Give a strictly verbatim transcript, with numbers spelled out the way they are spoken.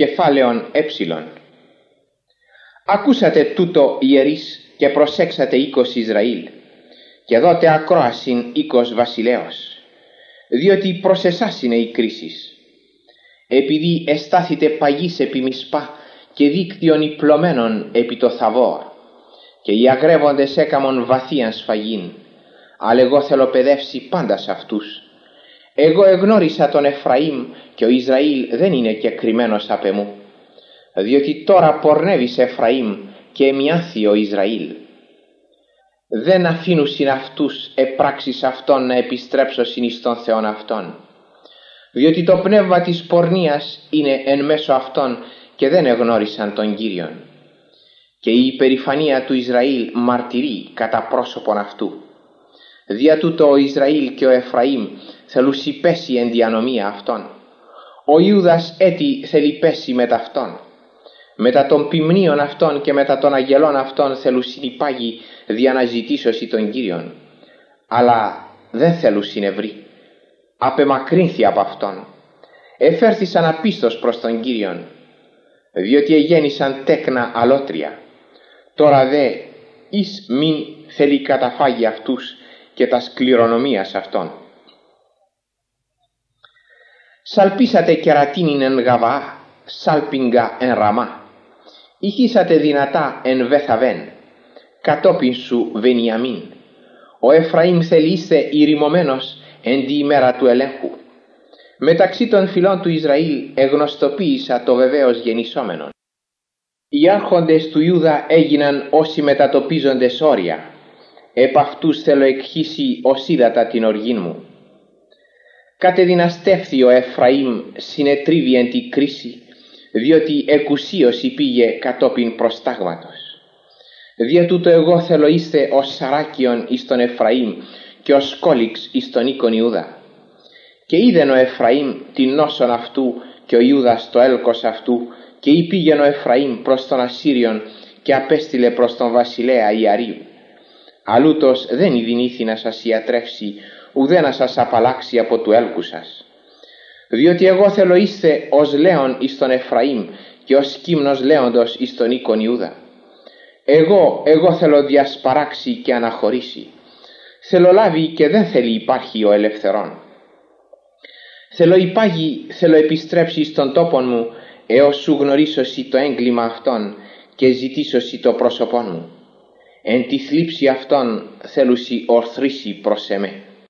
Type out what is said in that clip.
Κεφάλαιον έψιλον. Ακούσατε τούτο ιερείς και προσέξατε οίκος Ισραήλ, και δώτε ακρόασιν οίκος βασιλέως, διότι προς εσάς είναι η κρίσεις. Επειδή εστάθητε παγείς επί Μισπά και δίκτυον υπλωμένων επί το Θαβόρ, και οι αγρεύοντες έκαμον βαθίαν σφαγήν, αλλά εγώ θέλω παιδεύσει πάντα σε αυτούς. Εγώ εγνώρισα τον Εφραήμ και ο Ισραήλ δεν είναι κεκριμένος απ' εμού, διότι τώρα πορνεύεις Εφραήμ και εμιάθη ο Ισραήλ. Δεν αφήνουσιν αυτούς επράξεις αυτών να επιστρέψωσιν εις τον Θεόν αυτών, διότι το πνεύμα της πορνείας είναι εν μέσω αυτών και δεν εγνώρισαν τον Κύριον. Και η υπερηφανία του Ισραήλ μαρτυρεί κατά πρόσωπον αυτού. Δια τούτο ο Ισραήλ και ο Εφραήμ θελούσι πέσει εν διανομία αυτών. Ο Ιούδας έτι θέλει πέσει μετ' αυτών. Μετά των ποιμνίων αυτών και μετά των αγγελών αυτών θελούσιν υπάγει δια να ζητήσωσι τον Κύριον. Αλλά δεν θέλουσιν ευρύ. Απεμακρύνθη από αυτόν. Εφέρθησαν απίστος προς τον Κύριον, διότι εγέννησαν τέκνα αλότρια. Τώρα δε εις μην θέλει καταφάγει αυτούς και τα σκληρονομίας αυτών. Σαλπίσατε κερατίνην εν Γαβαά, σάλπιγγα εν Ραμά. Ηχήσατε δυνατά εν Βεθαβέν, κατόπιν σου Βενιαμίν. Ο Εφραήμ θέλει είστε ηρημωμένος εν τη ημέρα του ελέγχου. Μεταξύ των φυλών του Ισραήλ εγνωστοποίησα το βεβαίως γεννησόμενον. Οι άρχοντες του Ιούδα έγιναν όσοι μετατοπίζοντες όρια. Επ' αυτούς θέλω εκχύσει ως ύδατα την οργήν μου. Κατεδυναστεύθη ο Εφραήμ συνετρίβει εν τη κρίση, διότι εκουσίωση πήγε κατόπιν προστάγματος. Δια τούτο εγώ θέλω είστε ως σαράκιον εις τον Εφραήμ και ως κόλιξ εις τον οίκον Ιούδα. Και είδεν ο Εφραήμ την νόσον αυτού και ο Ιούδας το έλκος αυτού, και υπήγεν ο Εφραήμ προς τον Ασσύριον και απέστειλε προς τον βασιλέα Ιαρείου. Αλούτος δεν ειδηνήθη να σας ιατρεύσει, ουδέ να σας απαλλάξει από του έλκου σας. Διότι εγώ θέλω είστε ως λέον εις τον Εφραήμ και ως κύμνος λέοντος εις τον οίκον Ιούδα. Εγώ, εγώ θέλω διασπαράξει και αναχωρήσει. Θέλω λάβει και δεν θέλει υπάρχει ο ελευθερών. Θέλω υπάγει, θέλω επιστρέψει στον τόπον μου, έως σου γνωρίσωσι το έγκλημα αυτών και ζητήσωσι το πρόσωπόν μου. Εν τη θλίψη αυτών θέλουσι ορθρήσει προς εμέ.